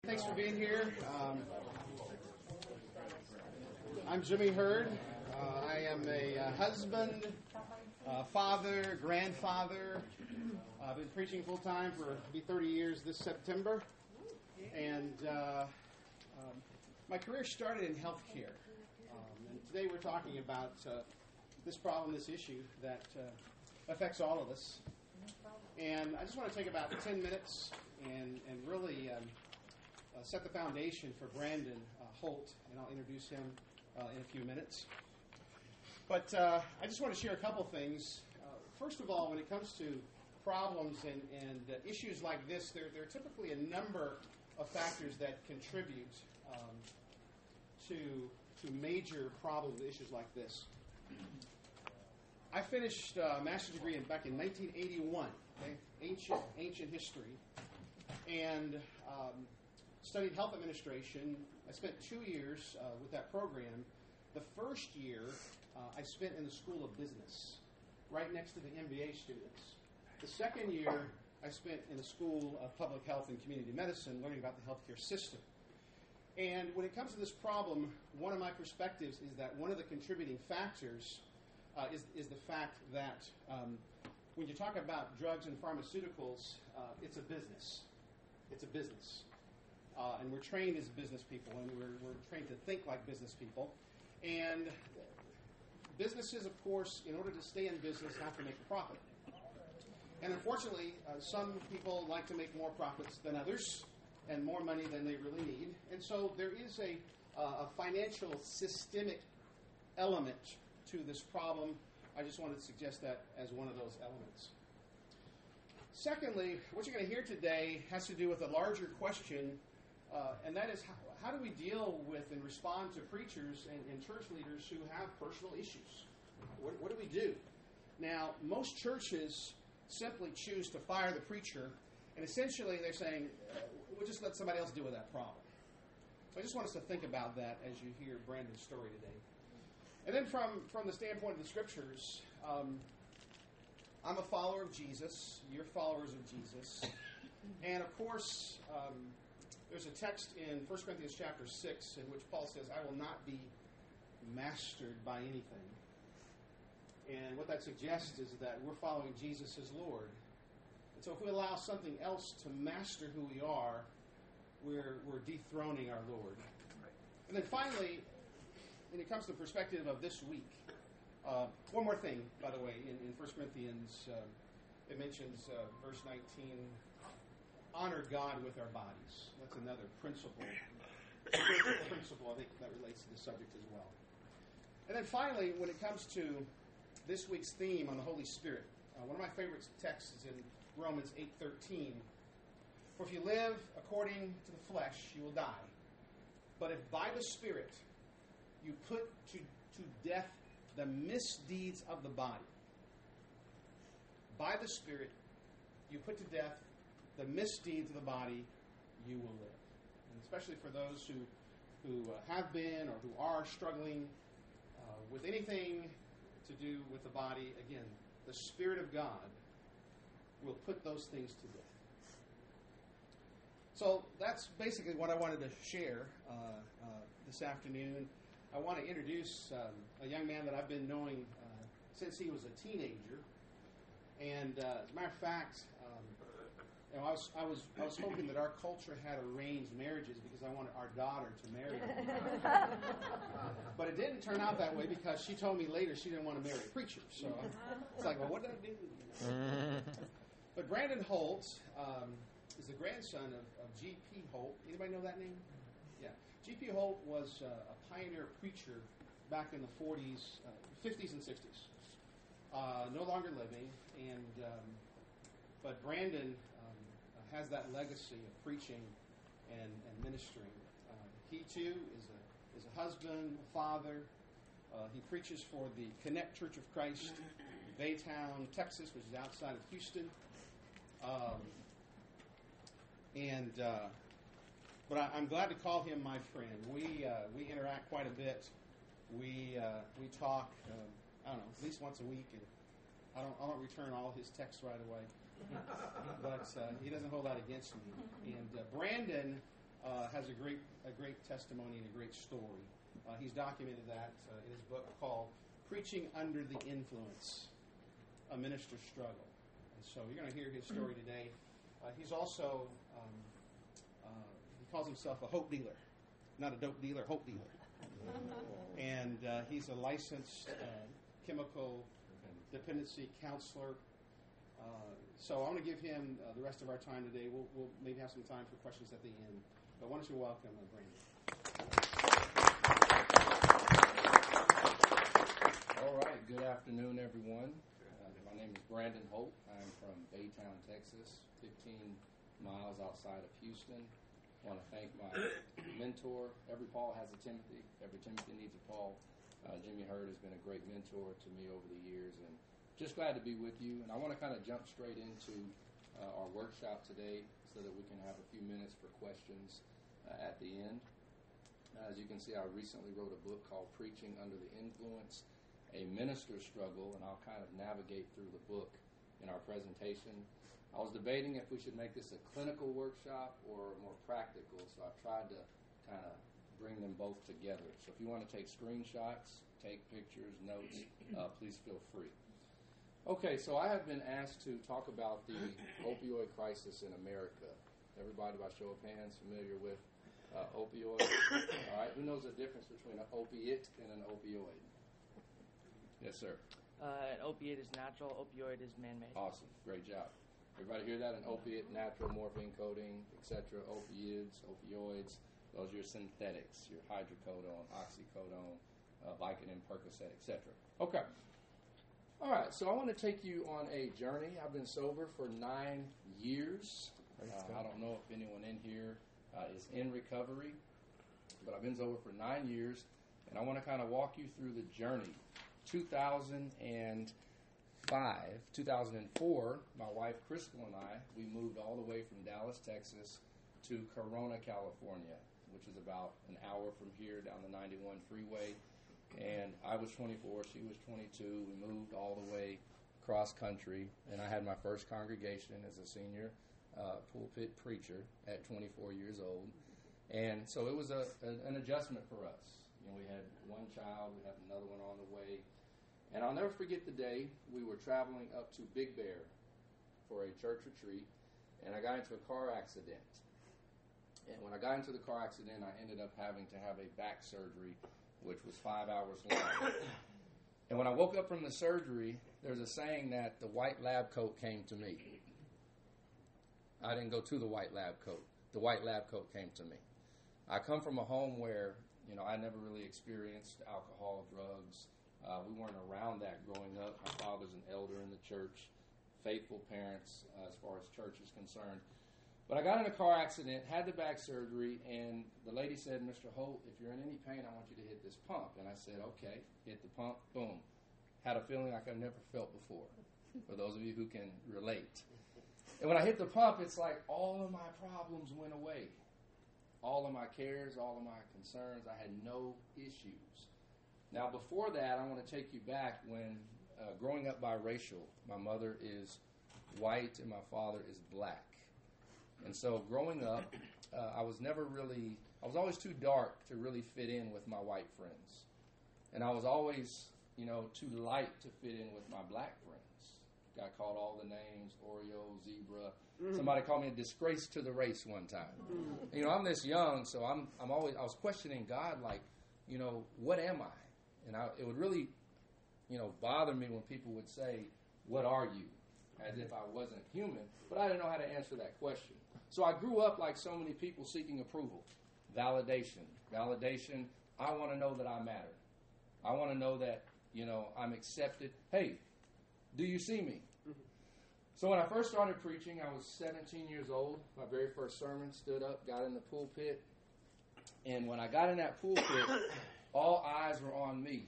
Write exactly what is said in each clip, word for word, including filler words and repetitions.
Thanks for being here. Um, I'm Jimmy Hurd. Uh, I am a uh, husband, uh, father, grandfather. Uh, I've been preaching full time for be thirty years this September, and uh, um, my career started in healthcare. Um, and today we're talking about uh, this problem, this issue that uh, affects all of us. And I just want to take about ten minutes and and really. Um, Uh, set the foundation for Brandon uh, Holt, and I'll introduce him uh, in a few minutes. But uh, I just want to share a couple things. Uh, first of all, when it comes to problems and, and uh, issues like this, there, there are typically a number of factors that contribute um, to, to major problems, issues like this. I finished a master's degree in, back in nineteen eighty-one, okay? ancient, ancient history, and um, studied health administration. I spent two years uh, with that program. The first year uh, I spent in the School of Business, right next to the M B A students. The second year I spent in the School of Public Health and Community Medicine, learning about the healthcare system. And when it comes to this problem, one of my perspectives is that one of the contributing factors uh, is, is the fact that um, when you talk about drugs and pharmaceuticals, uh, it's a business. It's a business. Uh, and we're trained as business people, and we're, we're trained to think like business people. And businesses, of course, in order to stay in business, have to make a profit. And unfortunately, uh, some people like to make more profits than others, and more money than they really need. And so there is a, uh, a financial systemic element to this problem. I just wanted to suggest that as one of those elements. Secondly, what you're going to hear today has to do with a larger question. Uh, and that is, how, how do we deal with and respond to preachers and, and church leaders who have personal issues? What, what do we do? Now, most churches simply choose to fire the preacher, and essentially they're saying, uh, we'll just let somebody else deal with that problem. So I just want us to think about that as you hear Brandon's story today. And then from, from the standpoint of the Scriptures, um, I'm a follower of Jesus. You're followers of Jesus. And of course, um, there's a text in First Corinthians chapter six in which Paul says, I will not be mastered by anything. And what that suggests is that we're following Jesus as Lord. And so if we allow something else to master who we are, we're, we're dethroning our Lord. And then finally, when it comes to the perspective of this week, uh, one more thing, by the way, in, in First Corinthians, uh, it mentions uh, verse nineteen, honor God with our bodies. That's another principle. Spiritual principle, I think, that relates to this subject as well. And then finally, when it comes to this week's theme on the Holy Spirit, uh, one of my favorite texts is in Romans eight thirteen. For if you live according to the flesh, you will die. But if by the Spirit you put to, to death the misdeeds of the body, by the Spirit you put to death the misdeeds of the body, you will live. And especially for those who who uh, have been or who are struggling uh, with anything to do with the body, again, the Spirit of God will put those things to death. So that's basically what I wanted to share uh, uh, this afternoon. I want to introduce um, a young man that I've been knowing uh, since he was a teenager. And uh, as a matter of fact, um, You know, I was I was I was hoping that our culture had arranged marriages because I wanted our daughter to marry him. But it didn't turn out that way because she told me later she didn't want to marry a preacher. So it's like, well, what did I do? But Brandon Holt um, is the grandson of, of G P Holt. Anybody know that name? Yeah. G P Holt was uh, a pioneer preacher back in the forties, uh, fifties, and sixties. Uh, no longer living, and um, but Brandon um, has that legacy of preaching and, and ministering. Uh, he too is a is a husband, a father. Uh, he preaches for the Connect Church of Christ, Baytown, Texas, which is outside of Houston. Um, and uh, but I, I'm glad to call him my friend. We uh, we interact quite a bit. We uh, we talk. Uh, I don't know, at least once a week, and I don't I don't return all his texts right away. But uh, he doesn't hold that against me. And uh, Brandon uh, has a great a great testimony and a great story. Uh, he's documented that uh, in his book called Preaching Under the Influence, A Minister's Struggle. And so you're going to hear his story today. Uh, he's also, um, uh, he calls himself a hope dealer. Not a dope dealer, hope dealer. And uh, he's a licensed uh, chemical dependency counselor. Uh, so I'm going to give him uh, the rest of our time today. We'll, we'll maybe have some time for questions at the end. But why don't you welcome uh, Brandon. All right. Good afternoon, everyone. Uh, my name is Brandon Holt. I'm from Baytown, Texas, fifteen miles outside of Houston. I want to thank my mentor. Every Paul has a Timothy. Every Timothy needs a Paul. Uh, Jimmy Hurd has been a great mentor to me over the years, and just glad to be with you. And I want to kind of jump straight into uh, our workshop today so that we can have a few minutes for questions uh, at the end. Uh, as you can see, I recently wrote a book called Preaching Under the Influence, A Minister's Struggle, and I'll kind of navigate through the book in our presentation. I was debating if we should make this a clinical workshop or more practical, so I tried to kind of bring them both together. So if you want to take screenshots, take pictures, notes, uh, please feel free. Okay, so I have been asked to talk about the opioid crisis in America. Everybody, by show of hands, familiar with uh, opioids? All right, who knows the difference between an opiate and an opioid? Yes, sir. Uh, an opiate is natural, opioid is man-made. Awesome, great job. Everybody hear that? An opiate, natural, morphine coating, et cetera. Opioids, opioids, those are your synthetics, your hydrocodone, oxycodone, uh, Vicodin, Percocet, et cetera. Okay. All right, so I want to take you on a journey. I've been sober for nine years. Uh, I don't know if anyone in here uh, is in recovery, but I've been sober for nine years, and I want to kind of walk you through the journey. two thousand five, two thousand four, my wife Crystal and I, we moved all the way from Dallas, Texas to Corona, California, which is about an hour from here down the ninety-one freeway. And I was twenty-four, she was twenty-two. We moved all the way cross country, and I had my first congregation as a senior uh, pulpit preacher at twenty-four years old. And so it was a, a an adjustment for us. You know, we had one child, we had another one on the way. And I'll never forget the day we were traveling up to Big Bear for a church retreat, and I got into a car accident. And when I got into the car accident, I ended up having to have a back surgery, which was five hours long. And when I woke up from the surgery, there's a saying that the white lab coat came to me. I didn't go to the white lab coat. The white lab coat came to me. I come from a home where, you know, I never really experienced alcohol, drugs. Uh, we weren't around that growing up. My father's an elder in the church, faithful parents uh, as far as church is concerned. But I got in a car accident, had the back surgery, and the lady said, Mister Holt, if you're in any pain, I want you to hit this pump. And I said, okay, hit the pump, boom. Had a feeling like I've never felt before, for those of you who can relate. And when I hit the pump, it's like all of my problems went away. All of my cares, all of my concerns, I had no issues. Now, before that, I want to take you back when uh, growing up biracial, my mother is white and my father is black. And so growing up, uh, I was never really, I was always too dark to really fit in with my white friends. And I was always, you know, too light to fit in with my black friends. Got called all the names, Oreo, zebra. Mm. Somebody called me a disgrace to the race one time. Mm. You know, I'm this young, so I'm I'm always, I was questioning God, like, you know, what am I? And I, it would really, you know, bother me when people would say, what are you? As if I wasn't human. But I didn't know how to answer that question. So I grew up like so many people seeking approval. Validation. Validation. I want to know that I matter. I want to know that, you know, I'm accepted. Hey, do you see me? Mm-hmm. So when I first started preaching, I was seventeen years old. My very first sermon, stood up, got in the pulpit. And when I got in that pulpit, all eyes were on me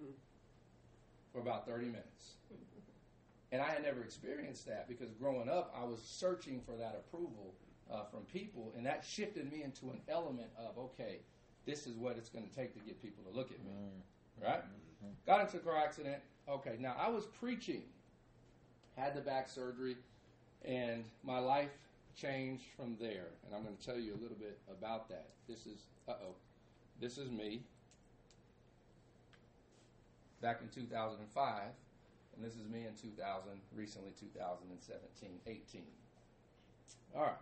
for about thirty minutes. And I had never experienced that because growing up, I was searching for that approval uh, from people, and that shifted me into an element of, okay, this is what it's going to take to get people to look at me, mm-hmm. right? Mm-hmm. Got into a car accident. Okay, now I was preaching, had the back surgery, and my life changed from there, and I'm going to tell you a little bit about that. This is, uh-oh, this is me back in two thousand five, and this is me in two thousand, recently two thousand seventeen, eighteen. All right.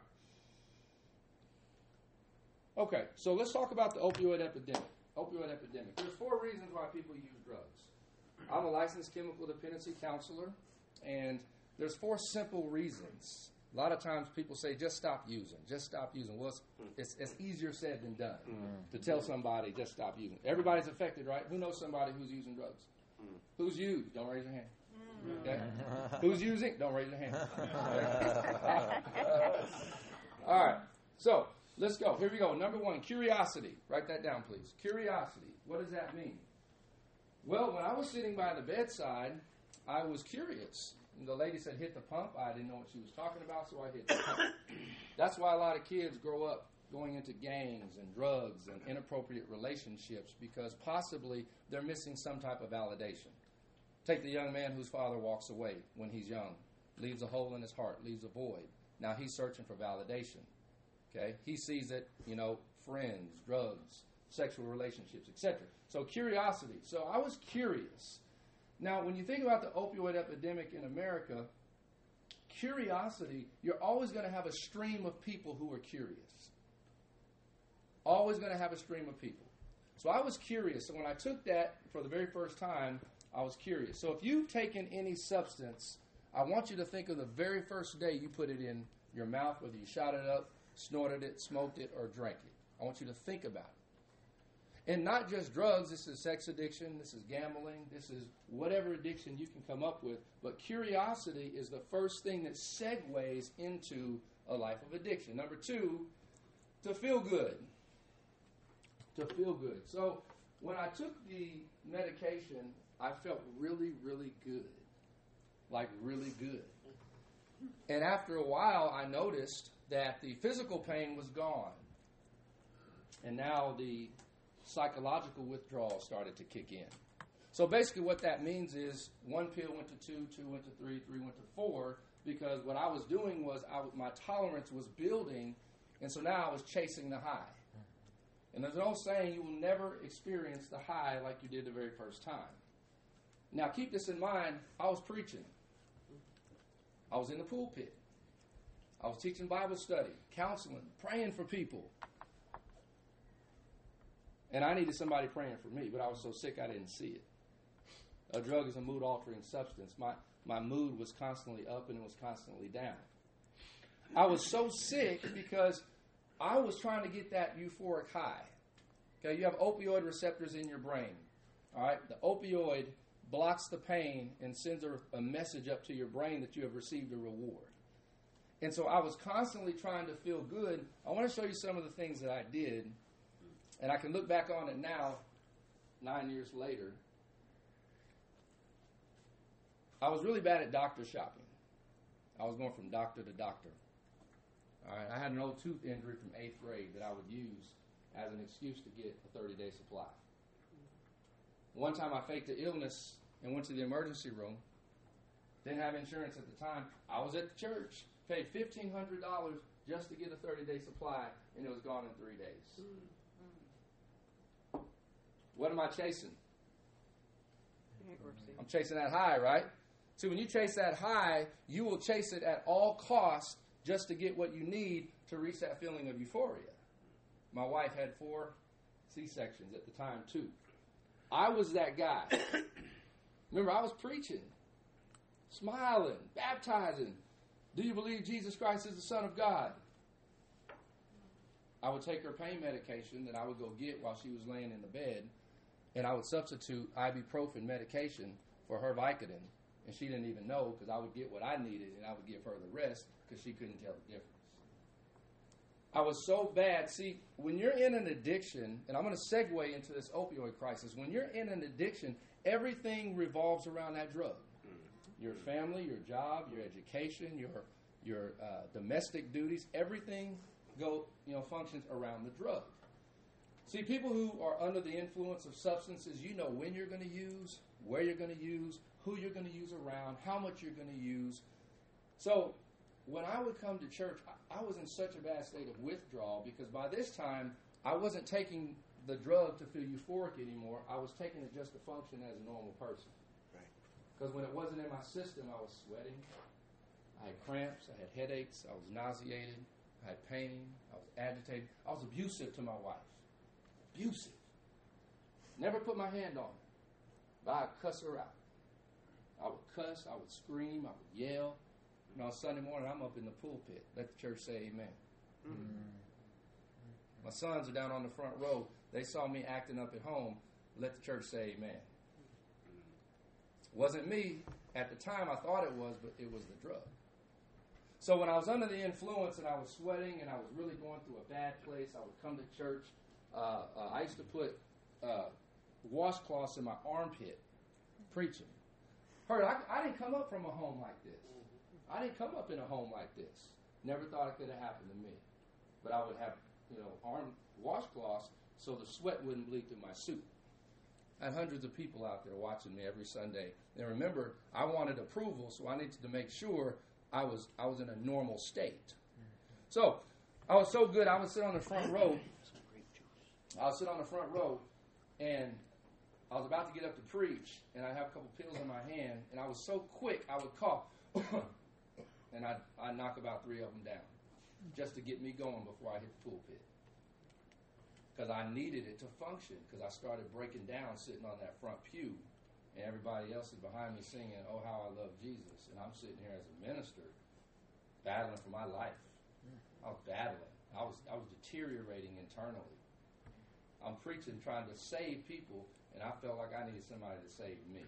Okay, so let's talk about the opioid epidemic. Opioid epidemic. There's four reasons why people use drugs. I'm a licensed chemical dependency counselor, and there's four simple reasons. A lot of times people say, just stop using, just stop using. Well, it's, it's, it's easier said than done mm. to tell somebody, just stop using. Everybody's affected, right? Who knows somebody who's using drugs? Mm. Who's used? Don't raise your hand. Mm. Okay? Who's using? Don't raise your hand. All right. So, let's go. Here we go. Number one, curiosity. Write that down, please. Curiosity. What does that mean? Well, when I was sitting by the bedside, I was curious. And the lady said, hit the pump. I didn't know what she was talking about, so I hit the pump. That's why a lot of kids grow up going into gangs and drugs and inappropriate relationships, because possibly they're missing some type of validation. Take the young man whose father walks away when he's young, leaves a hole in his heart, leaves a void. Now he's searching for validation. Okay? He sees it, you know, friends, drugs, sexual relationships, et cetera. So curiosity. So I was curious. Now, when you think about the opioid epidemic in America, curiosity, you're always going to have a stream of people who are curious. Always going to have a stream of people. So I was curious. So when I took that for the very first time, I was curious. So if you've taken any substance, I want you to think of the very first day you put it in your mouth, whether you shot it up, snorted it, smoked it, or drank it. I want you to think about it. And not just drugs. This is sex addiction. This is gambling. This is whatever addiction you can come up with. But curiosity is the first thing that segues into a life of addiction. Number two, to feel good. To feel good. So when I took the medication, I felt really, really good. Like really good. And after a while, I noticed that the physical pain was gone. And now the psychological withdrawal started to kick in. So basically what that means is one pill went to two, two went to three, three went to four, because what I was doing was I, my tolerance was building, and so now I was chasing the high. And there's an old saying, you will never experience the high like you did the very first time. Now keep this in mind, I was preaching. I was in the pulpit. I was teaching Bible study, counseling, praying for people. And I needed somebody praying for me, but I was so sick I didn't see it. A drug is a mood-altering substance. My, my mood was constantly up and it was constantly down. I was so sick because I was trying to get that euphoric high. Okay, you have opioid receptors in your brain. All right, the opioid blocks the pain and sends a, a message up to your brain that you have received a reward. And so I was constantly trying to feel good. I want to show you some of the things that I did. And I can look back on it now, nine years later. I was really bad at doctor shopping. I was going from doctor to doctor. All right, I had an old tooth injury from eighth grade that I would use as an excuse to get a thirty-day supply. One time I faked an illness and went to the emergency room. Didn't have insurance at the time. I was at the church, paid fifteen hundred dollars just to get a thirty-day supply, and it was gone in three days. What am I chasing? I'm chasing that high, right? See, when you chase that high, you will chase it at all costs just to get what you need to reach that feeling of euphoria. My wife had four C-sections at the time, too. I was that guy. Remember, I was preaching, smiling, baptizing. Do you believe Jesus Christ is the Son of God? I would take her pain medication that I would go get while she was laying in the bed, and I would substitute ibuprofen medication for her Vicodin, and she didn't even know, because I would get what I needed, and I would give her the rest because she couldn't tell the difference. I was so bad. See, when you're in an addiction, and I'm going to segue into this opioid crisis, when you're in an addiction, everything revolves around that drug. Your family, your job, your education, your your uh, domestic duties, everything go you know functions around the drug. See, people who are under the influence of substances, you know when you're going to use, where you're going to use, who you're going to use around, how much you're going to use. So when I would come to church, I, I was in such a bad state of withdrawal because by this time, I wasn't taking the drug to feel euphoric anymore. I was taking it just to function as a normal person. Because when it wasn't in my system, I was sweating. I had cramps. I had headaches. I was nauseated. I had pain. I was agitated. I was abusive to my wife. Abusive. Never put my hand on her. But I'd cuss her out. I would cuss. I would scream. I would yell. And on Sunday morning, I'm up in the pulpit. Let the church say amen. Mm-hmm. My sons are down on the front row. They saw me acting up at home. Let the church say amen. Wasn't me. At the time, I thought it was, but it was the drug. So when I was under the influence and I was sweating and I was really going through a bad place, I would come to church. Uh, uh, I used to put uh, washcloths in my armpit preaching. Heard, I, I didn't come up from a home like this. I didn't come up in a home like this. Never thought it could have happened to me. But I would have, you know, arm washcloths so the sweat wouldn't bleed through my suit. I had hundreds of people out there watching me every Sunday. And remember, I wanted approval, so I needed to make sure I was I was in a normal state. So I was so good, I would sit on the front row. I would sit on the front row, and I was about to get up to preach, and I'd have a couple pills in my hand, and I was so quick, I would cough, and I'd, I'd knock about three of them down, just to get me going before I hit the pulpit. Because I needed it to function, because I started breaking down sitting on that front pew, and everybody else is behind me singing, "Oh, how I love Jesus," and I'm sitting here as a minister, battling for my life. I was battling. I was I was deteriorating internally. I'm preaching, trying to save people, and I felt like I needed somebody to save me.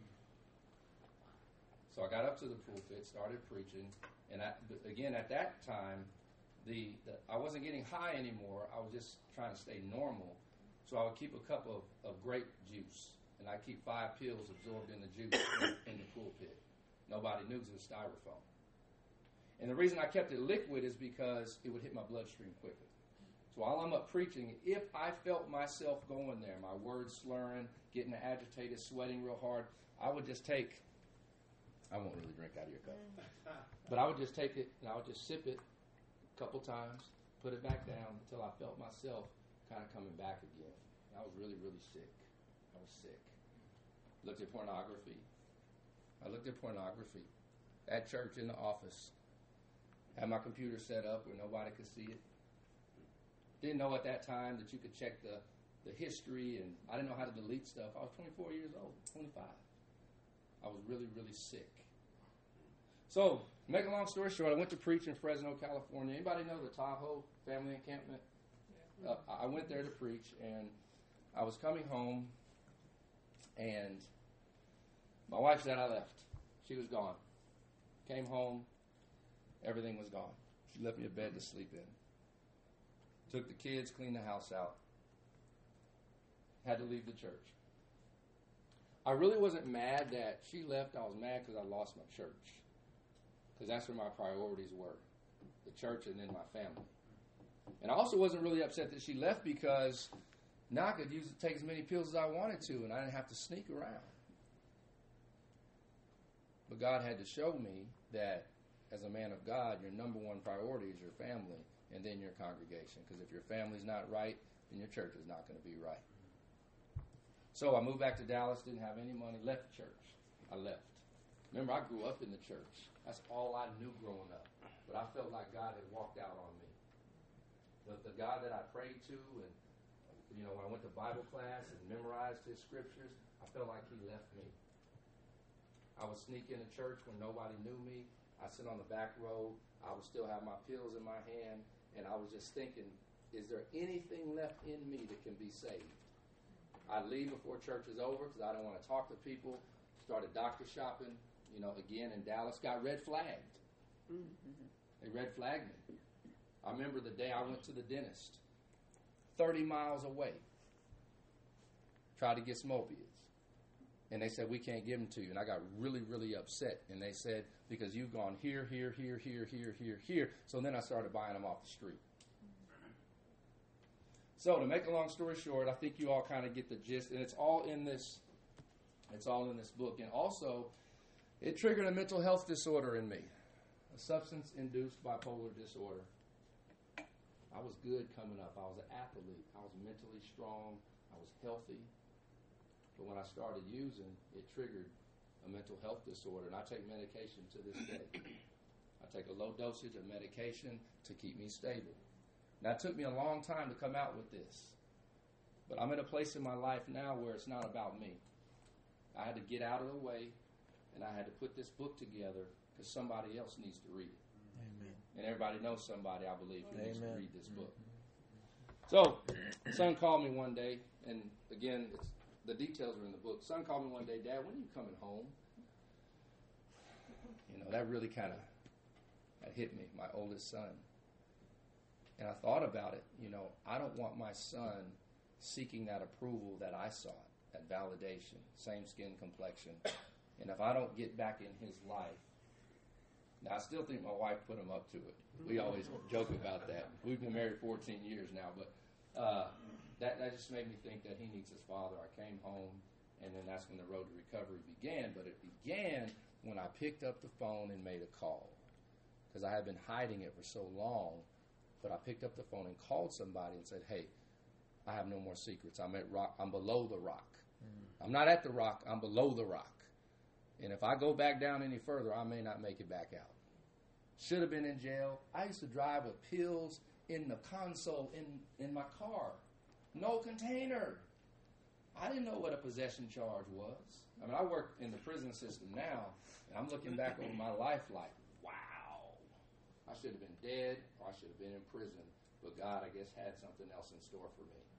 So I got up to the pulpit, started preaching, and I, again, at that time, The, the I wasn't getting high anymore. I was just trying to stay normal. So I would keep a cup of, of grape juice, and I'd keep five pills absorbed in the juice in, in the pulpit. Nobody knew it was styrofoam. And the reason I kept it liquid is because it would hit my bloodstream quicker. So while I'm up preaching, if I felt myself going there, my words slurring, getting agitated, sweating real hard, I would just take, I won't really drink out of your cup, but I would just take it and I would just sip it couple times, put it back down until I felt myself kind of coming back again. I was really, really sick. I was sick. Looked at pornography. I looked at pornography at church in the office. Had my computer set up where nobody could see it. Didn't know at that time that you could check the, the history, and I didn't know how to delete stuff. I was twenty-four years old, twenty-five. I was really, really sick. So, make a long story short, I went to preach in Fresno, California. Anybody know the Tahoe family encampment? Yeah. Uh, I went there to preach, and I was coming home, and my wife said I left. She was gone. Came home, everything was gone. She left me a bed to sleep in. Took the kids, cleaned the house out. Had to leave the church. I really wasn't mad that she left. I was mad because I lost my church. Because that's where my priorities were, the church and then my family. And I also wasn't really upset that she left because now I could use take as many pills as I wanted to, and I didn't have to sneak around. But God had to show me that as a man of God, your number one priority is your family and then your congregation. Because if your family's not right, then your church is not going to be right. So I moved back to Dallas, didn't have any money, left the church. I left. Remember, I grew up in the church. That's all I knew growing up. But I felt like God had walked out on me. The, the God that I prayed to, and you know, when I went to Bible class and memorized his scriptures, I felt like he left me. I would sneak into church when nobody knew me. I'd sit on the back row. I would still have my pills in my hand, and I was just thinking, is there anything left in me that can be saved? I'd leave before church is over because I didn't want to talk to people. Started doctor shopping. You know, again in Dallas, got red flagged. Mm-hmm. They red flagged me. I remember the day I went to the dentist, thirty miles away, tried to get some opiates. And they said, we can't give them to you. And I got really, really upset. And they said, because you've gone here, here, here, here, here, here, here. So then I started buying them off the street. So to make a long story short, I think you all kind of get the gist. And it's all in this, it's all in this book. And also, it triggered a mental health disorder in me, substance-induced bipolar disorder. I was good coming up. I was an athlete. I was mentally strong. I was healthy. But when I started using, it triggered a mental health disorder, and I take medication to this day. I take a low dosage of medication to keep me stable. Now, it took me a long time to come out with this, but I'm at a place in my life now where it's not about me. I had to get out of the way, and I had to put this book together because somebody else needs to read it. Amen. And everybody knows somebody, I believe, who needs to Amen. read this book. So, son called me one day, and again, it's, the details are in the book. Son called me one day, Dad, when are you coming home? You know, that really kind of that hit me, my oldest son. And I thought about it. You know, I don't want my son seeking that approval that I sought, that validation, same skin complexion. And if I don't get back in his life, now I still think my wife put him up to it. We always joke about that. We've been married fourteen years now, but uh, that, that just made me think that he needs his father. I came home, and then that's when the road to recovery began. But it began when I picked up the phone and made a call, because I had been hiding it for so long. But I picked up the phone and called somebody and said, hey, I have no more secrets. I'm at rock. I'm below the rock. Mm. I'm not at the rock. I'm below the rock. And if I go back down any further, I may not make it back out. Should have been in jail. I used to drive with pills in the console in, in my car. No container. I didn't know what a possession charge was. I mean, I work in the prison system now, and I'm looking back over my life like, wow. I should have been dead, or I should have been in prison. But God, I guess, had something else in store for me.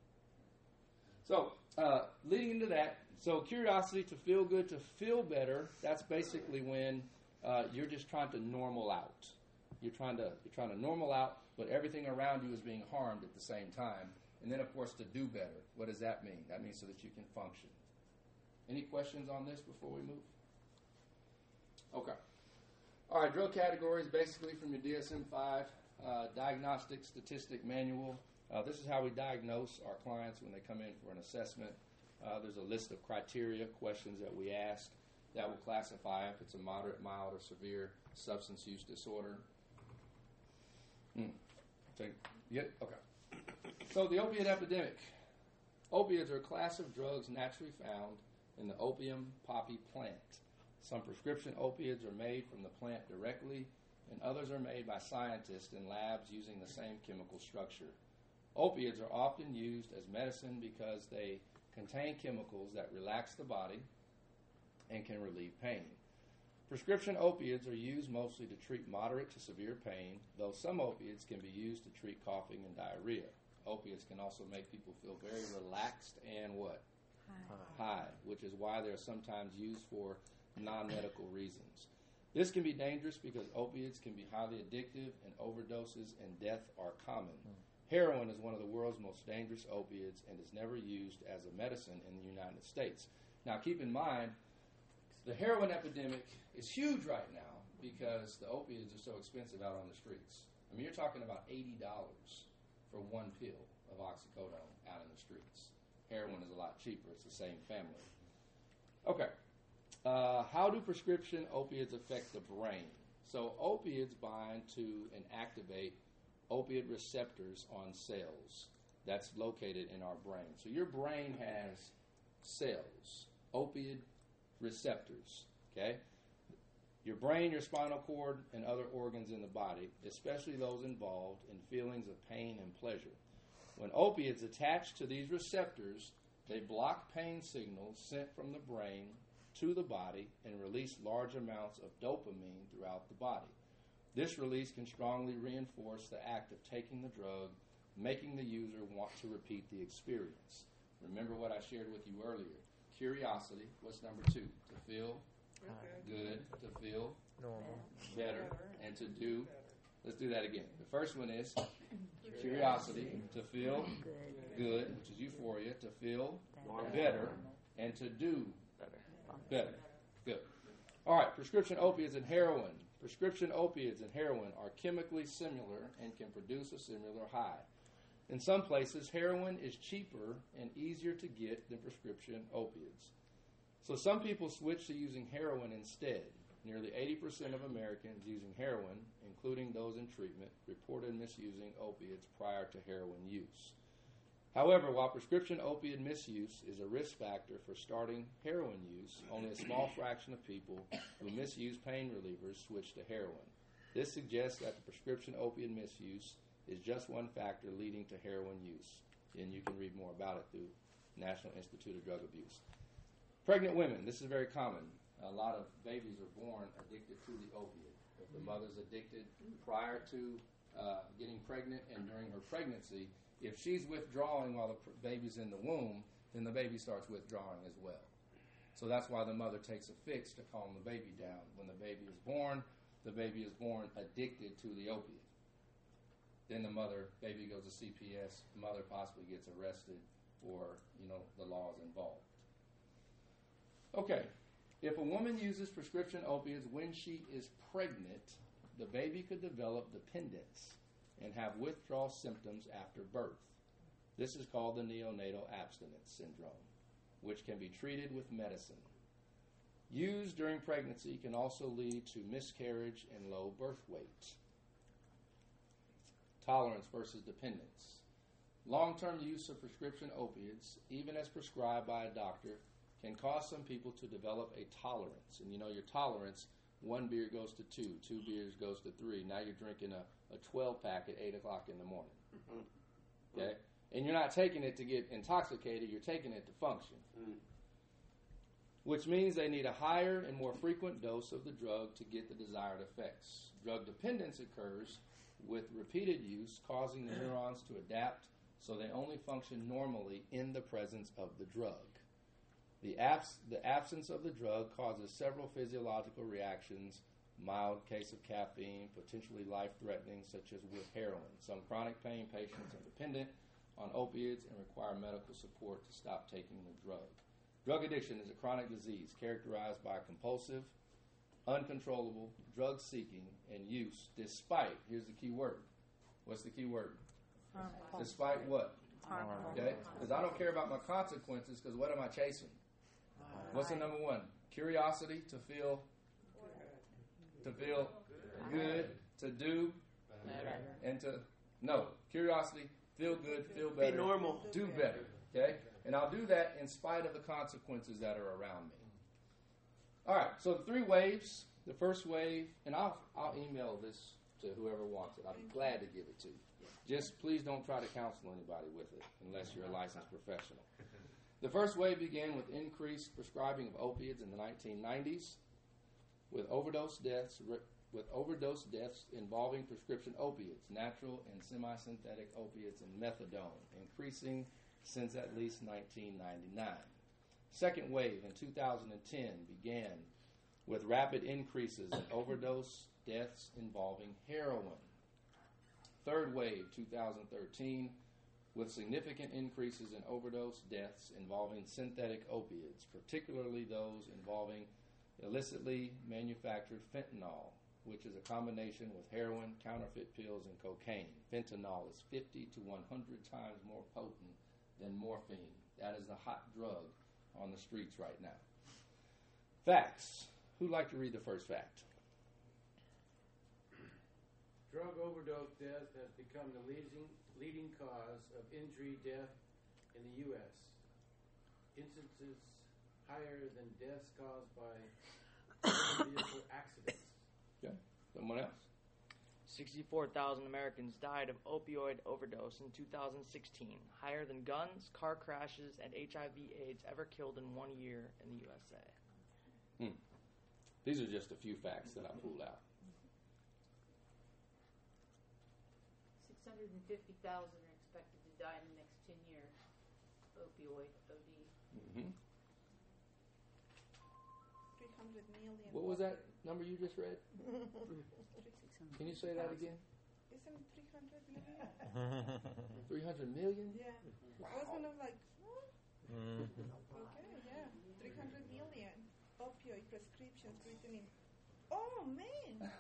So, uh, leading into that, so curiosity, to feel good, to feel better, that's basically when uh, you're just trying to normal out. You're trying to you're trying to normal out, but everything around you is being harmed at the same time. And then, of course, to do better. What does that mean? That means so that you can function. Any questions on this before we move? Okay. All right, drill categories, basically from your D S M five uh, Diagnostic Statistic Manual. Uh, this is how we diagnose our clients when they come in for an assessment. Uh, there's a list of criteria, questions that we ask that will classify if it's a moderate, mild, or severe substance use disorder. Hmm. Take, yeah, okay. So the opiate epidemic. Opiates are a class of drugs naturally found in the opium poppy plant. Some prescription opiates are made from the plant directly, and others are made by scientists in labs using the same chemical structure. Opiates are often used as medicine because they contain chemicals that relax the body and can relieve pain. Prescription opiates are used mostly to treat moderate to severe pain, though some opiates can be used to treat coughing and diarrhea. Opiates can also make people feel very relaxed and what? High. High, which is why they're sometimes used for non-medical reasons. This can be dangerous because opiates can be highly addictive, and overdoses and death are common. Mm. Heroin is one of the world's most dangerous opiates and is never used as a medicine in the United States. Now, keep in mind, the heroin epidemic is huge right now because the opiates are so expensive out on the streets. I mean, you're talking about eighty dollars for one pill of oxycodone out in the streets. Heroin is a lot cheaper. It's the same family. Okay. Uh, how do prescription opiates affect the brain? So opiates bind to and activate opiate receptors on cells that's located in our brain. So your brain has cells, opiate receptors, okay? Your brain, your spinal cord, and other organs in the body, especially those involved in feelings of pain and pleasure. When opiates attach to these receptors, they block pain signals sent from the brain to the body and release large amounts of dopamine throughout the body. This release can strongly reinforce the act of taking the drug, making the user want to repeat the experience. Remember what I shared with you earlier. Curiosity, what's number two? To feel good, to feel normal, better, and to do. Let's do that again. The first one is curiosity, to feel good, which is euphoria, to feel better, and to do better. Good. All right, prescription opiates and heroin. Prescription opiates and heroin are chemically similar and can produce a similar high. In some places, heroin is cheaper and easier to get than prescription opiates. So some people switch to using heroin instead. nearly eighty percent of Americans using heroin, including those in treatment, reported misusing opiates prior to heroin use. However, while prescription opiate misuse is a risk factor for starting heroin use, only a small fraction of people who misuse pain relievers switch to heroin. This suggests that the prescription opiate misuse is just one factor leading to heroin use. And you can read more about it through National Institute of Drug Abuse. Pregnant women, this is very common. A lot of babies are born addicted to the opiate. If the mother's addicted prior to uh, getting pregnant and during her pregnancy, if she's withdrawing while the pr- baby's in the womb, then the baby starts withdrawing as well. So that's why the mother takes a fix to calm the baby down. When the baby is born, the baby is born addicted to the opiate. Then the mother, baby goes to C P S, mother possibly gets arrested, or, you know, the law is involved. Okay, if a woman uses prescription opiates when she is pregnant, the baby could develop dependence and have withdrawal symptoms after birth. This is called the neonatal abstinence syndrome, which can be treated with medicine. Use during pregnancy can also lead to miscarriage and low birth weight. Tolerance versus dependence. Long-term use of prescription opiates, even as prescribed by a doctor, can cause some people to develop a tolerance. And you know your tolerance, one beer goes to two, two beers goes to three. Now you're drinking a, a twelve-pack at eight o'clock in the morning. Okay? And you're not taking it to get intoxicated, you're taking it to function. Which means they need a higher and more frequent dose of the drug to get the desired effects. Drug dependence occurs with repeated use, causing the neurons to adapt so they only function normally in the presence of the drug. The, abs- the absence of the drug causes several physiological reactions, mild case of caffeine, potentially life-threatening, such as with heroin. Some chronic pain patients are dependent on opiates and require medical support to stop taking the drug. Drug addiction is a chronic disease characterized by compulsive, uncontrollable drug seeking and use despite, here's the key word. What's the key word? Harmful. Despite what? Harmful. Okay? Because I don't care about my consequences, because what am I chasing? What's the number one? Curiosity, to feel to feel good, to do, and to, no, curiosity, feel good, feel better, be normal, do better, okay? And I'll do that in spite of the consequences that are around me. All right, so the three waves. The first wave, and I'll I'll email this to whoever wants it. I'll be glad to give it to you. Just please don't try to counsel anybody with it unless you're a licensed professional. The first wave began with increased prescribing of opiates in the nineteen nineties, with overdose deaths with overdose deaths involving prescription opiates, natural and semi-synthetic opiates, and methadone, increasing since at least nineteen ninety-nine. Second wave in two thousand ten began with rapid increases in overdose deaths involving heroin. Third wave, two thousand thirteen, with significant increases in overdose deaths involving synthetic opiates, particularly those involving illicitly manufactured fentanyl, which is a combination with heroin, counterfeit pills, and cocaine. Fentanyl is fifty to one hundred times more potent than morphine. That is the hot drug on the streets right now. Facts. Who'd like to read the first fact? Drug overdose death has become the leading, leading cause of injury death in the U S Instances higher than deaths caused by vehicle accidents. Okay. Someone else? sixty-four thousand Americans died of opioid overdose in two thousand sixteen, higher than guns, car crashes, and H I V AIDS ever killed in one year in the U S A. Hmm. These are just a few facts that I pulled out. six hundred fifty thousand are expected to die in the next ten years. Opioid, O D. Mm-hmm. three hundred million. What was that number you just read? Can you say that again? Isn't it three hundred million? three hundred million? Yeah. Wow. I was kind of like, what? Okay, yeah. three hundred million opioid prescriptions written in. Oh, man.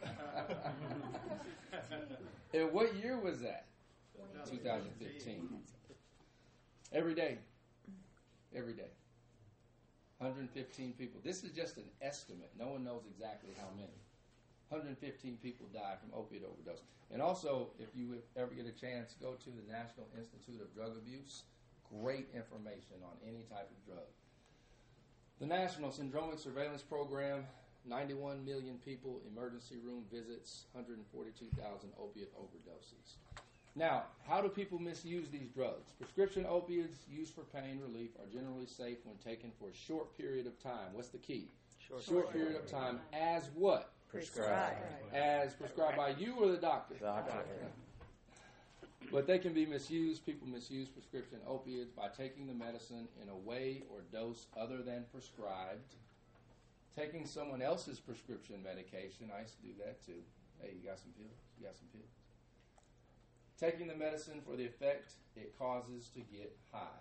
And what year was that? twenty fifteen. Every day. Every day. one hundred fifteen people. This is just an estimate. No one knows exactly how many. one hundred fifteen people die from opiate overdose. And also, if you ever get a chance, go to the National Institute of Drug Abuse. Great information on any type of drug. The National Syndromic Surveillance Program, ninety-one million people, emergency room visits, one hundred forty-two thousand opiate overdoses. Now, how do people misuse these drugs? Prescription opiates used for pain relief are generally safe when taken for a short period of time. What's the key? Short, Short period of time as what? Prescribed. As prescribed by you or the doctor? Doctor. But they can be misused. People misuse prescription opiates by taking the medicine in a way or dose other than prescribed. Taking someone else's prescription medication. I used to do that too. Hey, you got some pills? You got some pills? Taking the medicine for the effect it causes to get high.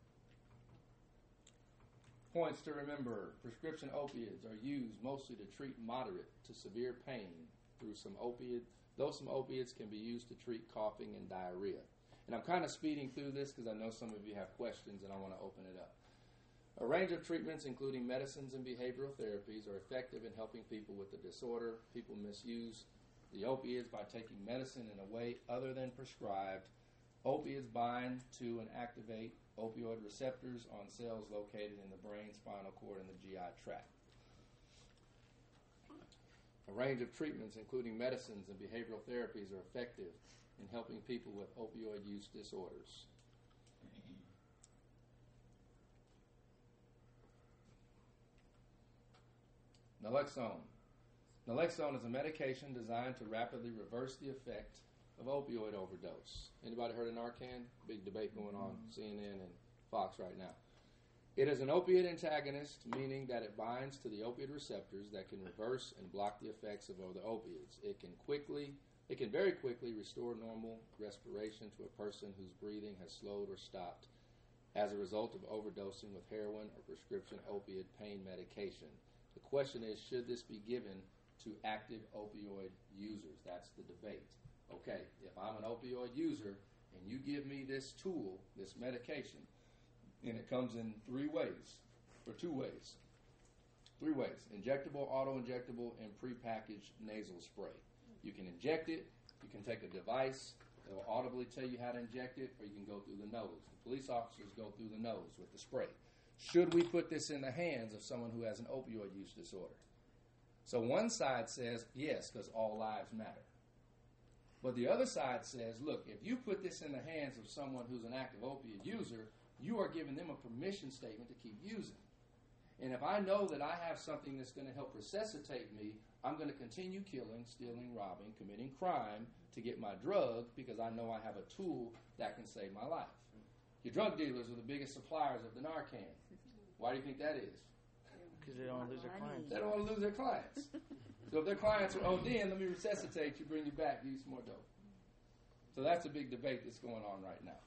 Points to remember. Prescription opiates are used mostly to treat moderate to severe pain through some opiate, though some opiates can be used to treat coughing and diarrhea. And I'm kind of speeding through this because I know some of you have questions and I want to open it up. A range of treatments, including medicines and behavioral therapies, are effective in helping people with the disorder. People misuse the opiates by taking medicine in a way other than prescribed. Opiates bind to and activate opioid receptors on cells located in the brain, spinal cord, and the G I tract. A range of treatments, including medicines and behavioral therapies, are effective in helping people with opioid use disorders. Naloxone. Naloxone is a medication designed to rapidly reverse the effect of opioid overdose. Anybody heard of Narcan? Big debate going on C N N and Fox right now. It is an opiate antagonist, meaning that it binds to the opiate receptors that can reverse and block the effects of other opiates. It can quickly, it can very quickly restore normal respiration to a person whose breathing has slowed or stopped as a result of overdosing with heroin or prescription opiate pain medication. The question is, should this be given to active opioid users? That's the debate. Okay, if I'm an opioid user and you give me this tool, this medication, and it comes in three ways, or two ways, three ways, injectable, auto-injectable, and prepackaged nasal spray. You can inject it, you can take a device that will audibly tell you how to inject it, or you can go through the nose. The police officers go through the nose with the spray. Should we put this in the hands of someone who has an opioid use disorder? So one side says, yes, because all lives matter. But the other side says, look, if you put this in the hands of someone who's an active opiate user, you are giving them a permission statement to keep using. And if I know that I have something that's going to help resuscitate me, I'm going to continue killing, stealing, robbing, committing crime to get my drug because I know I have a tool that can save my life. Your drug dealers are the biggest suppliers of the Narcan. Why do you think that is? Because they don't want to lose their clients. They don't want to lose their clients. So if their clients are ODing, let me resuscitate you, bring you back, give you some more dope. So that's a big debate that's going on right now.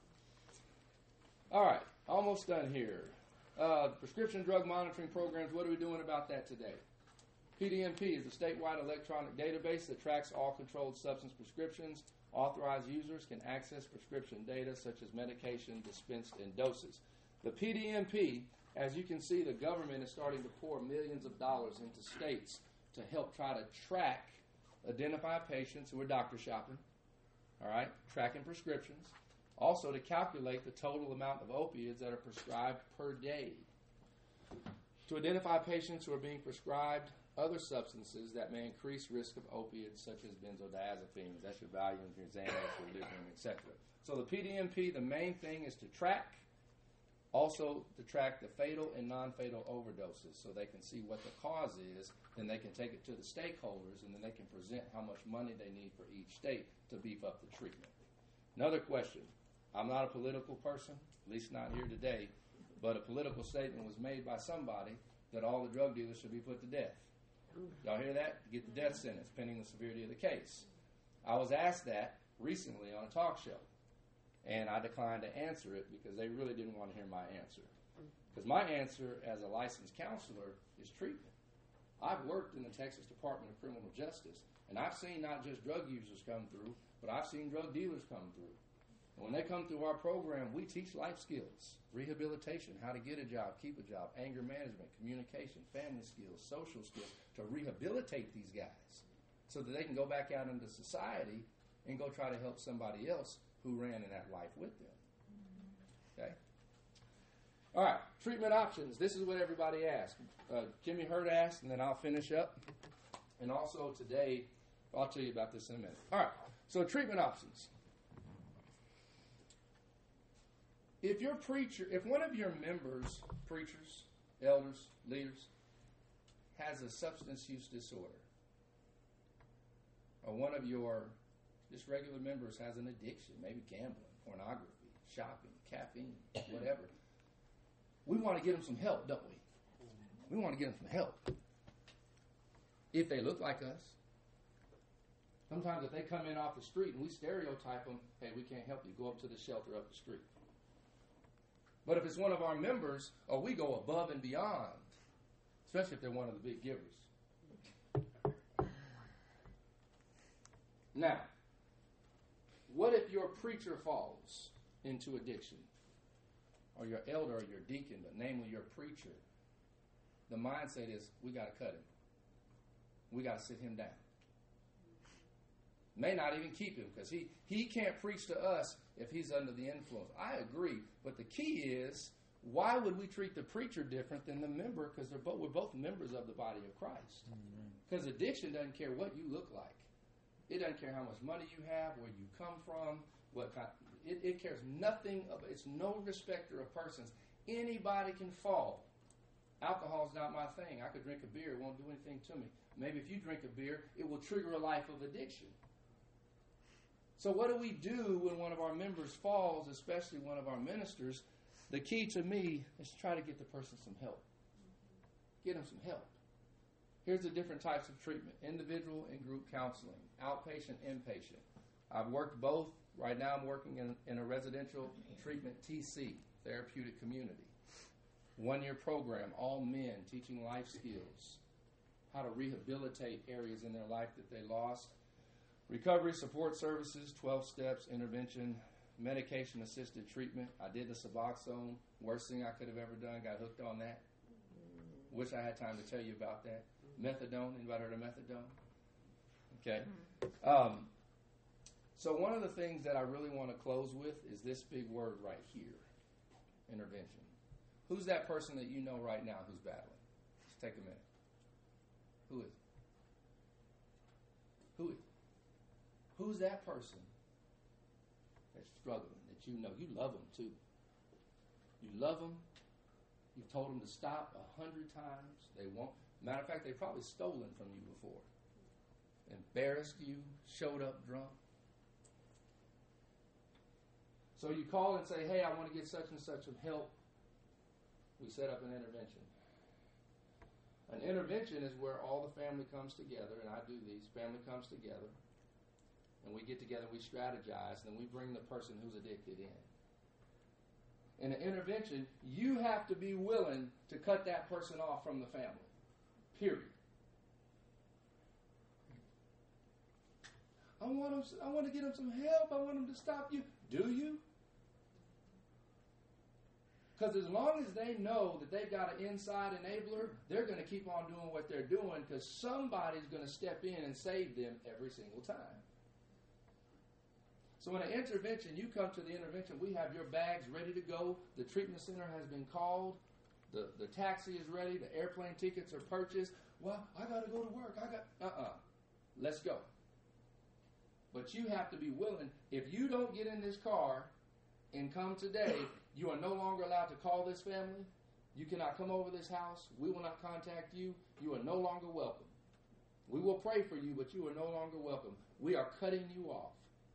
All right, almost done here. Uh, prescription drug monitoring programs, what are we doing about that today? P D M P is a statewide electronic database that tracks all controlled substance prescriptions. Authorized users can access prescription data such as medication dispensed in doses. The P D M P, as you can see, the government is starting to pour millions of dollars into states to help try to track, identify patients who are doctor shopping, all right, tracking prescriptions, also to calculate the total amount of opiates that are prescribed per day, to identify patients who are being prescribed other substances that may increase risk of opiates such as benzodiazepines, that's your Valium, your Xanax, your Librium, et cetera. So the P D M P, the main thing is to track, also to track the fatal and non-fatal overdoses so they can see what the cause is, then they can take it to the stakeholders, and then they can present how much money they need for each state to beef up the treatment. Another question. I'm not a political person, at least not here today, but a political statement was made by somebody that all the drug dealers should be put to death. Y'all hear that? Get the death sentence pending the severity of the case. I was asked that recently on a talk show, and I declined to answer it because they really didn't want to hear my answer. Because my answer as a licensed counselor is treatment. I've worked in the Texas Department of Criminal Justice, and I've seen not just drug users come through, but I've seen drug dealers come through. When they come through our program, we teach life skills, rehabilitation, how to get a job, keep a job, anger management, communication, family skills, social skills, to rehabilitate these guys so that they can go back out into society and go try to help somebody else who ran in that life with them. Okay? All right, treatment options. This is what everybody asked. Uh, Jimmy Hurt asked, and then I'll finish up. And also today, I'll tell you about this in a minute. All right, so treatment options. If your preacher, if one of your members, preachers, elders, leaders, has a substance use disorder, or one of your just regular members has an addiction, maybe gambling, pornography, shopping, caffeine, whatever, we want to get them some help, don't we? We want to get them some help. If they look like us. Sometimes if they come in off the street and we stereotype them, hey, we can't help you. Go up to the shelter up the street. But if it's one of our members, oh, we go above and beyond, especially if they're one of the big givers. Now, what if your preacher falls into addiction? Or your elder or your deacon, but namely your preacher? The mindset is, we got to cut him. We got to sit him down. May not even keep him, because he, he can't preach to us if he's under the influence. I agree, but the key is, why would we treat the preacher different than the member? Because they're both, we're both members of the body of Christ. Because mm-hmm. addiction doesn't care what you look like. It doesn't care how much money you have, where you come from, what kind. It, it cares nothing of. It's no respecter of persons. Anybody can fall. Alcohol's not my thing. I could drink a beer; it won't do anything to me. Maybe if you drink a beer, it will trigger a life of addiction. So what do we do when one of our members falls, especially one of our ministers? The key to me is to try to get the person some help. Get them some help. Here's the different types of treatment: individual and group counseling, outpatient, inpatient. I've worked both. Right now I'm working in, in a residential treatment T C, therapeutic community. One-year program, all men, teaching life skills, how to rehabilitate areas in their life that they lost. Recovery support services, twelve steps, intervention, medication-assisted treatment. I did the Suboxone, worst thing I could have ever done, got hooked on that. Wish I had time to tell you about that. Methadone, anybody heard of methadone? Okay. Um, so one of the things that I really want to close with is this big word right here, intervention. Who's that person that you know right now who's battling? Just take a minute. Who is it? Who is it? Who's that person that's struggling, that you know? You love them too. You love them. You've told them to stop a hundred times. They won't. Matter of fact, they've probably stolen from you before. Embarrassed you, showed up drunk. So you call and say, hey, I want to get such and such of help. We set up an intervention. An intervention is where all the family comes together, and I do these. Family comes together, and we get together, we strategize, and then we bring the person who's addicted in. In an intervention, you have to be willing to cut that person off from the family. Period. I want them, I want to get them some help. I want them to stop you. Do you? Because as long as they know that they've got an inside enabler, they're going to keep on doing what they're doing, because somebody's going to step in and save them every single time. So in an intervention, you come to the intervention, we have your bags ready to go. The treatment center has been called. The, the taxi is ready. The airplane tickets are purchased. Well, I got to go to work. I got, uh-uh. Let's go. But you have to be willing. If you don't get in this car and come today, you are no longer allowed to call this family. You cannot come over this house. We will not contact you. You are no longer welcome. We will pray for you, but you are no longer welcome. We are cutting you off.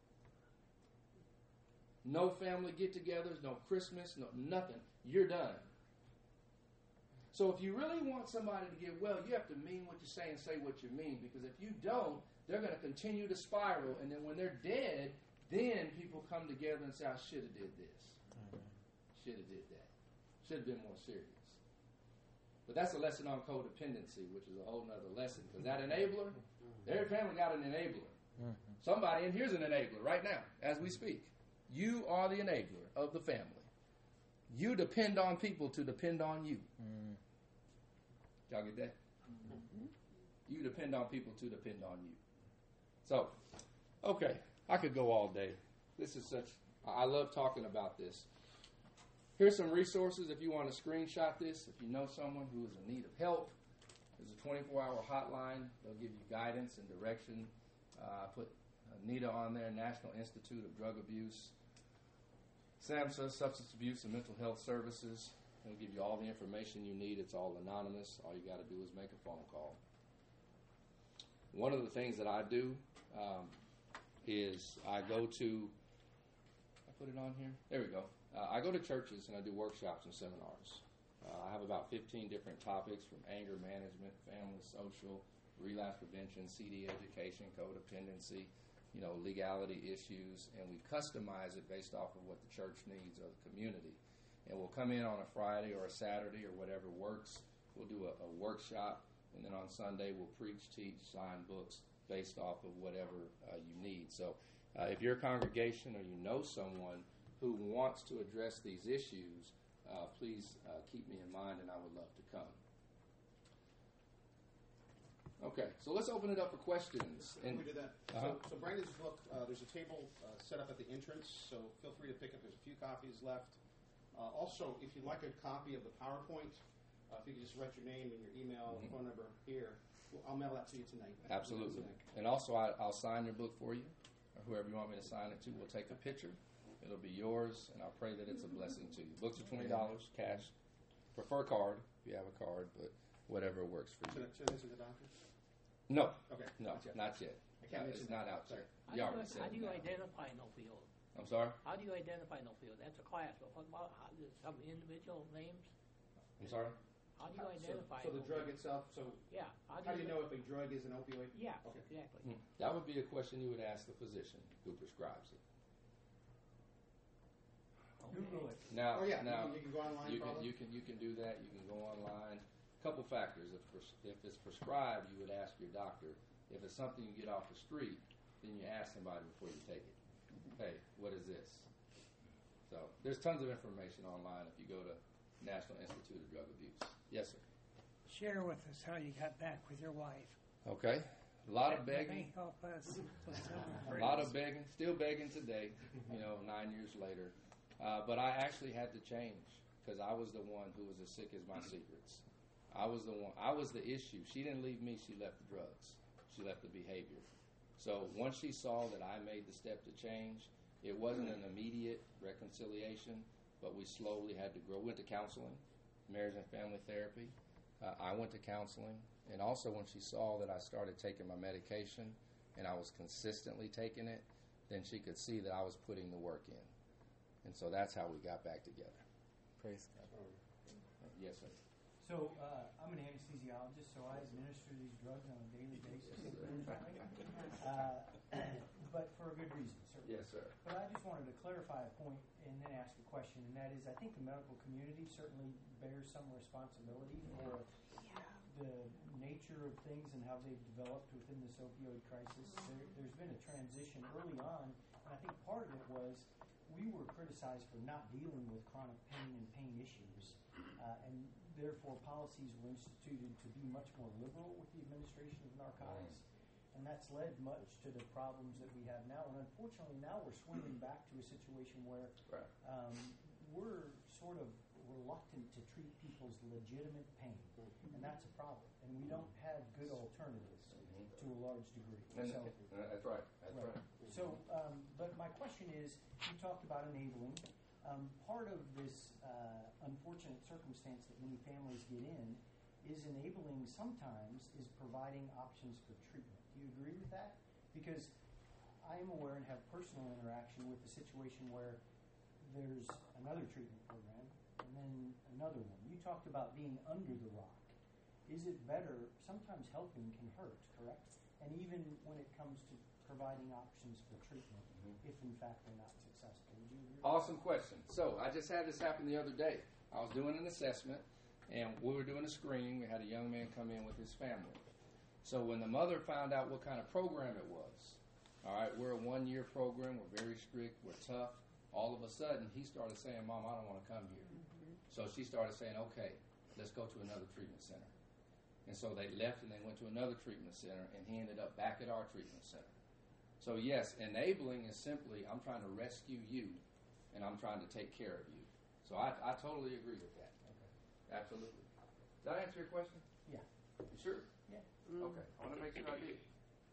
No family get-togethers, no Christmas, no nothing. You're done. So if you really want somebody to get well, you have to mean what you say and say what you mean, because if you don't, they're going to continue to spiral, and then when they're dead, then people come together and say, I should have did this. Should have did that. Should have been more serious. But that's a lesson on codependency, which is a whole nother lesson. Because that enabler, every family got an enabler. Somebody in here's an enabler right now, as we speak. You are the enabler of the family. You depend on people to depend on you. Mm. Y'all get that? Mm-hmm. You depend on people to depend on you. So, okay, I could go all day. This is such, I love talking about this. Here's some resources if you want to screenshot this. If you know someone who is in need of help, there's a twenty-four hour hotline. They'll give you guidance and direction. Uh, put NIDA on there, National Institute of Drug Abuse. SAMHSA, Substance Abuse and Mental Health Services. They'll give you all the information you need. It's all anonymous. All you got to do is make a phone call. One of the things that I do um, is I go to, I put it on here? There we go. Uh, I go to churches and I do workshops and seminars. Uh, I have about fifteen different topics from anger management, family, social, relapse prevention, C D education, codependency, you know, legality issues, and we customize it based off of what the church needs or the community. And we'll come in on a Friday or a Saturday or whatever works. We'll do a, a workshop, and then on Sunday we'll preach, teach, sign books based off of whatever uh, you need. So uh, if you're a congregation or you know someone who wants to address these issues, uh, please uh, keep me in mind, and I would love to come. Okay, so let's open it up for questions. And And we do that. Uh-huh. So, so Brandon's book, uh, there's a table uh, set up at the entrance, so feel free to pick up. There's a few copies left. Uh, also, if you'd like a copy of the PowerPoint, uh, if you could just write your name and your email and Mhm. phone number here, well, I'll mail that to you tonight. Absolutely. And also, I, I'll sign your book for you, or whoever you want me to sign it to. We'll take a picture. It'll be yours, and I'll pray that it's a blessing to you. Books are twenty dollars, cash. Prefer card, if you have a card, but whatever works for Should you. I, should I mention the doctor? No, Okay. no, Not yet. not yet. I can't Uh, mention it's that. not out Sorry. yet. How You do already you, said how do it you now. identify an opioid? I'm sorry? How do you identify an opioid? That's a class, but what about how, some individual names? I'm sorry? How do you Uh, so, identify so an the drug opioid? itself, so Yeah. How do, how do you know if a drug is an opioid? Yeah, Okay. exactly. Hmm. That would be a question you would ask the physician who prescribes it. Google it. Now, Oh, yeah. now you, can, you can go online, you can probably. you can you can do that. You can go online. Couple factors. If pres- if it's prescribed, you would ask your doctor. If it's something you get off the street, then you ask somebody before you take it. Hey, what is this? So there's tons of information online if you go to National Institute of Drug Abuse. Yes, sir. Share with us how you got back with your wife. Okay. A lot of That begging. may help us with some A lot of begging. Still begging today. You know, nine years later. Uh, but I actually had to change because I was the one who was as sick as my secrets. I was the one. I was the issue. She didn't leave me. She left the drugs. She left the behavior. So once she saw that I made the step to change, it wasn't an immediate reconciliation, but we slowly had to grow. We went to counseling, marriage and family therapy. Uh, I went to counseling. And also when she saw that I started taking my medication and I was consistently taking it, then she could see that I was putting the work in. And so that's how we got back together. Praise God. Yes, sir. So uh, I'm an anesthesiologist, so I administer these drugs on a daily basis. uh, but for a good reason, certainly. Yes, sir. But I just wanted to clarify a point and then ask a question, and that is I think the medical community certainly bears some responsibility for the nature of things and how they've developed within this opioid crisis. There, there's been a transition early on, and I think part of it was we were criticized for not dealing with chronic pain and pain issues, uh, and therefore policies were instituted to be much more liberal with the administration of narcotics, and that's led much to the problems that we have now. And unfortunately, now we're swinging back to a situation where Right. um, we're sort of reluctant to treat people's legitimate pain, and that's a problem. And we don't have good alternatives to a large degree. And, So, uh, that's right. That's right. right. So, um, but my question is, you talked about enabling. Um, part of this uh, unfortunate circumstance that many families get in is enabling sometimes is providing options for treatment. Do you agree with that? Because I am aware and have personal interaction with the situation where there's another treatment program and then another one. You talked about being under the rock. Is it better? Sometimes helping can hurt, correct? And even when it comes to providing options for treatment, Mm-hmm. if in fact they're not successful. Would you agree? Awesome question. So I just had this happen the other day. I was doing an assessment, and we were doing a screening. We had a young man come in with his family. So when the mother found out what kind of program it was, all right, we're a one-year program. We're very strict. We're tough. all of a sudden, he started saying, Mom, I don't want to come here. So she started saying, okay, let's go to another treatment center. And so they left and they went to another treatment center, and he ended up back at our treatment center. So yes, enabling is simply, I'm trying to rescue you, and I'm trying to take care of you. So I, I totally agree with that. Okay. Absolutely. Does that answer your question? Yeah. You sure? Yeah. Okay. I want to make sure I did.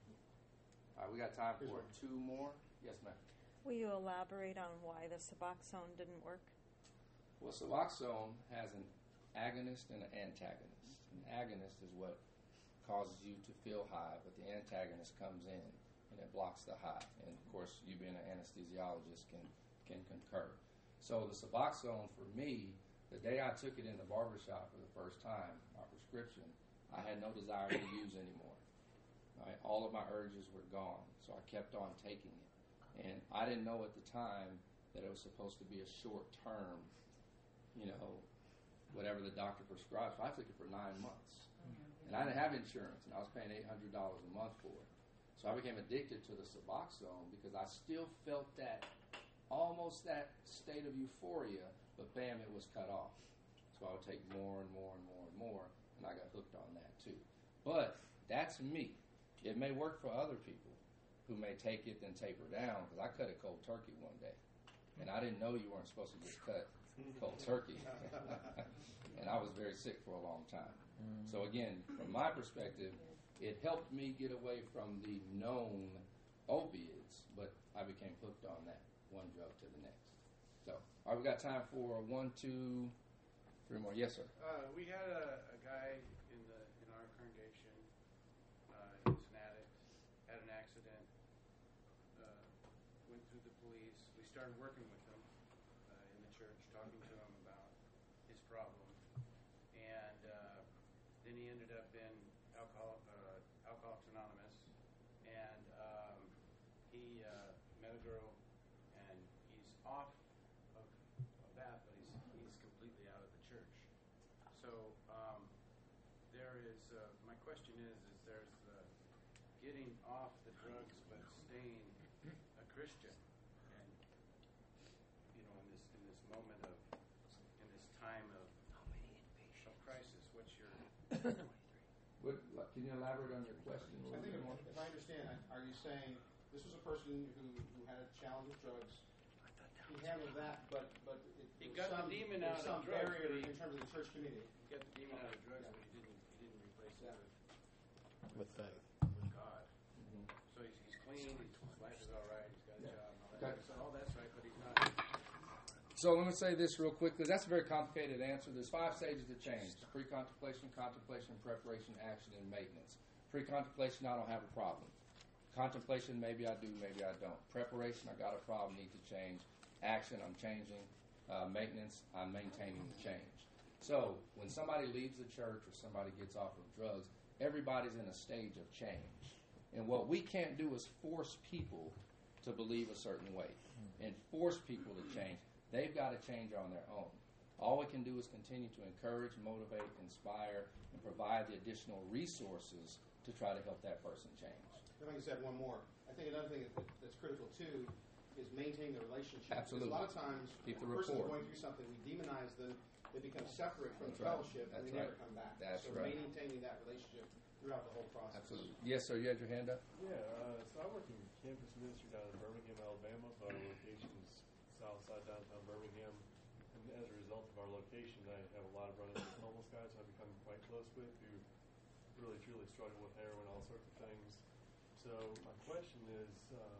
All right, we got time for two more. Yes, ma'am. Will you elaborate on why the Suboxone didn't work? Well, Suboxone has an agonist and an antagonist. An agonist is what causes you to feel high, but the antagonist comes in and it blocks the high. And of course, you being an anesthesiologist can can concur. So the Suboxone for me, the day I took it in the barbershop for the first time, my prescription, I had no desire to use anymore. Right? All of my urges were gone, so I kept on taking it. And I didn't know at the time that it was supposed to be a short term, you know, whatever the doctor prescribed. So I took it for nine months. And I didn't have insurance, and I was paying eight hundred dollars a month for it. So I became addicted to the Suboxone because I still felt that, almost that state of euphoria, but bam, it was cut off. So I would take more and more and more and more, and I got hooked on that too. But that's me. It may work for other people who may take it then taper down, because I cut it cold turkey one day. And I didn't know you weren't supposed to just cut cold turkey. And I was very sick for a long time. So again, from my perspective, it helped me get away from the known opiates, but I became hooked on that one drug to the next. So, all right, we got time for one, two, three more. Yes, sir. Uh, we had a, a guy in the in our congregation. Uh, he was an addict, had an accident, uh, went through the police. We started working with him uh, in the church, talking to him about his problem, and uh, then he ended up in alcohol uh, Alcoholics Anonymous, and um, he uh, met a girl, and he's off of, of that, but he's he's completely out of the church. So um, there is uh, my question is is there's uh, getting off the drugs but staying a Christian, and you know in this in this moment of in this time of of crisis. What's your What, what, can you elaborate on your question a I little think bit if, more? if I understand, are you saying this was a person who, who had a challenge with drugs? He handled that, but but it, He there was got the some, demon there out was of some drugs, barrier but he- in terms of the church community. He got the demon out of drugs, but he didn't he didn't replace it with With faith. with God. Mhm. So he's, he's clean, his, his life is all right, he's got a Yeah. job, and all Okay. that. So all that's right, but he's not. So let me say this real quickly. That's a very complicated answer. There's five stages of change: pre-contemplation, contemplation, preparation, action, and maintenance. Pre-contemplation, I don't have a problem. Contemplation, maybe I do, maybe I don't. Preparation, I got a problem, need to change. Action, I'm changing. Uh, maintenance, I'm maintaining the change. So when somebody leaves the church or somebody gets off of drugs, everybody's in a stage of change. And what we can't do is force people to believe a certain way and force people to change. They've got to change on their own. All we can do is continue to encourage, motivate, inspire, and provide the additional resources to try to help that person change. Let me just add one more. I think another thing that, that's critical too is maintain the relationship. Absolutely. Because a lot of times, Keep when the a person's rapport. going through something, we demonize them, they become separate from That's the right. fellowship, and That's they never right. come back. That's so right. maintaining that relationship throughout the whole process. Absolutely. Yes, sir. You had your hand up? Yeah, uh, so I work in campus ministry down in Birmingham, Alabama, but our location's south side downtown Birmingham. And as a result of our location, I have a lot of run-ins with homeless guys who I've become quite close with who really truly struggle with heroin, all sorts of things. So my question is, um,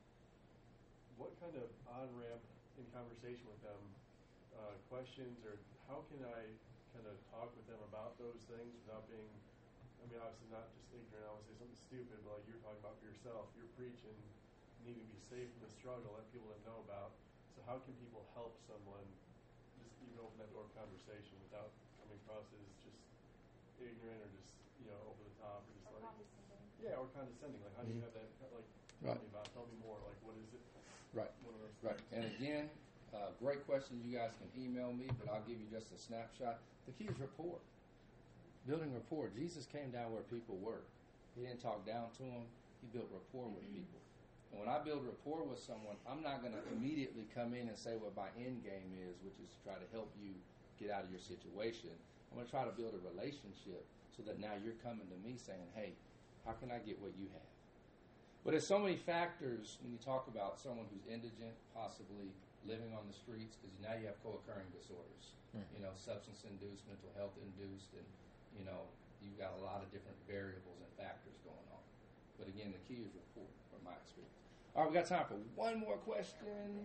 what kind of on-ramp in conversation with them, uh, questions, or how can I kind of talk with them about those things without being, I mean, obviously not just ignorant, I would say something stupid, but like you're talking about for yourself, you're preaching, needing to be saved from the struggle, let people that know about. So how can people help someone just even open that door of conversation without coming across as just ignorant or just, you know, over the top or just Or like, condescending. yeah, or condescending. Like, how do you have that, like, Right. tell me about, tell me more, like, what is it? Right. One of those Right. things. And again, uh, great question. You guys can email me, but I'll give you just a snapshot. The key is rapport. Building rapport. Jesus came down where people were. He didn't talk down to them. He built rapport with people. And when I build rapport with someone, I'm not going to immediately come in and say what my end game is, which is to try to help you get out of your situation. I'm going to try to build a relationship so that now you're coming to me saying, hey, how can I get what you have? But there's so many factors when you talk about someone who's indigent, possibly living on the streets, because now you have co-occurring disorders, mm. you know, substance-induced, mental health-induced, and, you know, you've got a lot of different variables and factors going on. But again, the key is rapport, from my experience. All right, we got time for one more question.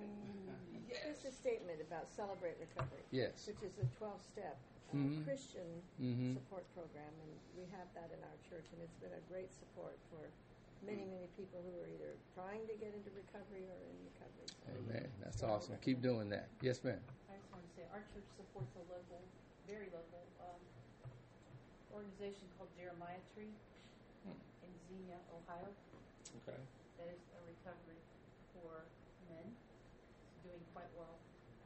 Yes. Just a statement about Celebrate Recovery. Yes. Which is a twelve-step uh, mm-hmm. Christian mm-hmm. support program, and we have that in our church, and it's been a great support for many, many people who are either trying to get into recovery or in recovery. So Amen. That's awesome. Keep doing that. Yes, ma'am. I just want to say our church supports a local, very local um, organization called Jeremiah Tree hmm. in Xenia, Ohio. Okay. That is a recovery for men. It's doing quite well.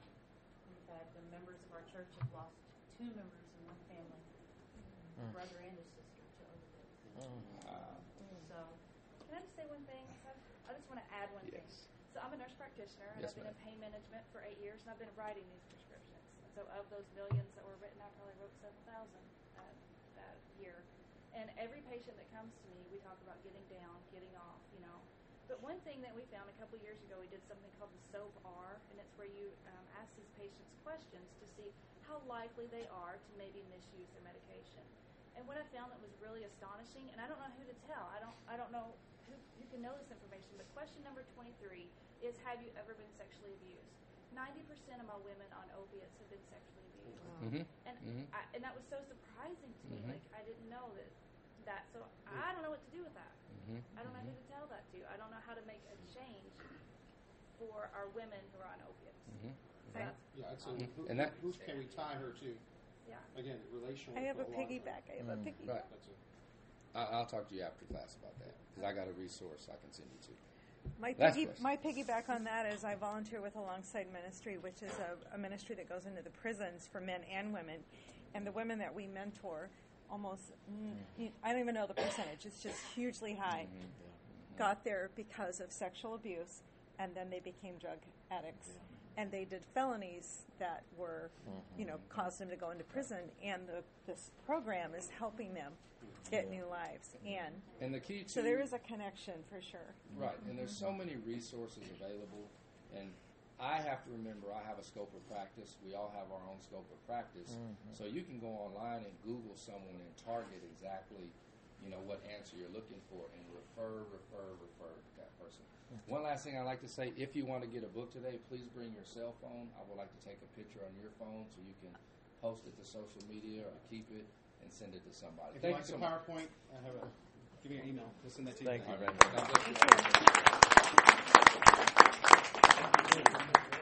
We've had the members of our church have lost two members in one family, mm. a brother and a sister to overdose. Mm. Wow. So, can I just say one thing? I just want to add one yes. thing. So I'm a nurse practitioner, and yes, I've been ma'am. in pain management for eight years, and I've been writing these prescriptions. And so of those millions that were written, I probably wrote seven thousand uh, that year. And every patient that comes to me, we talk about getting down, getting off, you know. But one thing that we found a couple years ago, we did something called the SOAP R, and it's where you um, ask these patients questions to see how likely they are to maybe misuse their medication. And what I found that was really astonishing, and I don't know who to tell. I don't I don't know who, who can know this information, but question number twenty-three is, have you ever been sexually abused? ninety percent of my women on opiates have been sexually abused. Wow. Mm-hmm. And mm-hmm. I, and that was so surprising to me. Mm-hmm. Like, I didn't know that. that so I don't know what to do with that. Mm-hmm. I don't know who to tell that to. I don't know how to make a change for our women who are on opiates. Mm-hmm. So that's, yeah, I'd say um, who, and that, who can we tie her to? Yeah. Again, relational. I have a piggyback. I have mm, a piggyback. Right. That's it. I, I'll talk to you after class about that, because I got a resource I can send you to. My, piggy, my piggyback on that is I volunteer with Alongside Ministry, which is a, a ministry that goes into the prisons for men and women. And the women that we mentor, almost, mm, I don't even know the percentage, it's just hugely high, mm-hmm. got there because of sexual abuse, and then they became drug addicts. Yeah. And they did felonies that were, mm-hmm. you know, caused them to go into prison. And the, this program is helping them get new lives. And, and the key to, so there is a connection for sure. Right. And there's so many resources available. And I have to remember I have a scope of practice. We all have our own scope of practice. Mm-hmm. So you can go online and Google someone and target exactly, you know, what answer you're looking for and refer, refer, refer to that person. Mm-hmm. One last thing I'd like to say, if you want to get a book today, please bring your cell phone. I would like to take a picture on your phone so you can post it to social media or keep it and send it to somebody. If Thank you like you so the much. PowerPoint, I have a, give me an email. We'll send that to Thank you. you. Thank you. God bless you. Thank you.